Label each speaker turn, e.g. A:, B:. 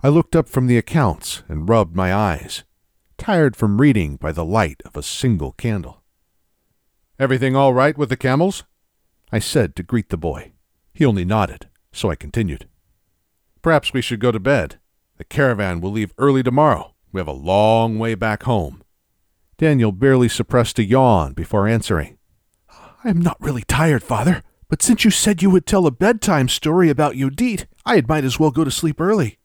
A: I looked up from the accounts and rubbed my eyes, tired from reading by the light of a single candle. "Everything all right with the camels?" I said to greet the boy. He only nodded, so I continued. "Perhaps we should go to bed. The caravan will leave early tomorrow. We have a long way back home." Daniel barely suppressed a yawn before answering. "I am not really tired, Father, but since you said you would tell a bedtime story about Yudit, I might as well go to sleep early."